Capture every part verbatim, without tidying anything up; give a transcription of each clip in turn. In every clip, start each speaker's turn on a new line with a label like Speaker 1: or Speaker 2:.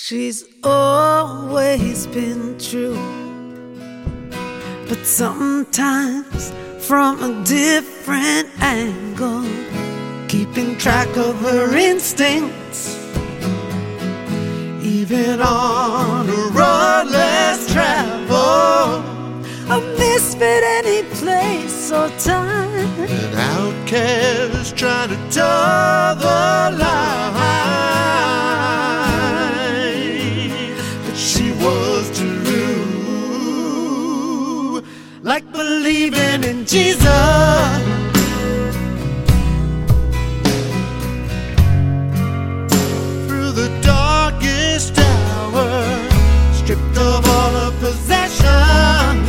Speaker 1: She's always been true, but sometimes from a different angle, keeping track of her instincts, even on a road less traveled, a misfit any place or time,
Speaker 2: an outcast trying to toe the line, but she was true, like believing in Jesus. Through the darkest hour, stripped of all her possessions,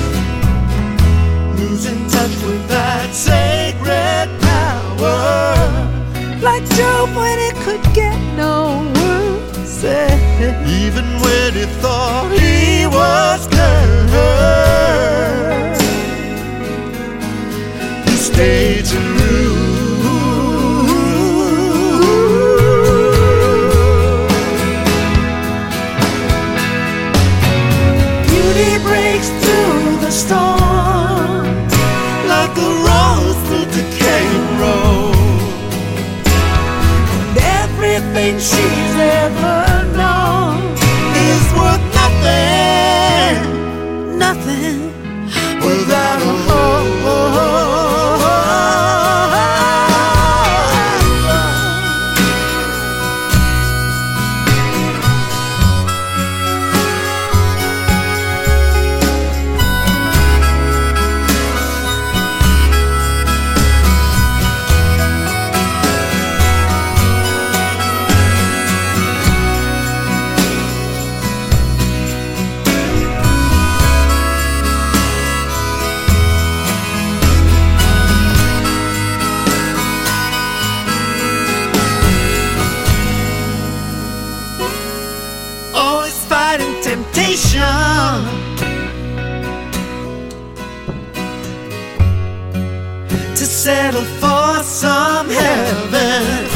Speaker 2: losing touch with that sacred power,
Speaker 1: like Job when it could get no worse.
Speaker 2: even when he thought he was cursed, he stayed true.
Speaker 1: Beauty breaks through the storm,
Speaker 2: Like a rose through decaying road,
Speaker 1: and everything she's ever known
Speaker 2: is worth nothing,
Speaker 1: nothing
Speaker 2: without a hope. Always fighting temptation, to settle for some heaven.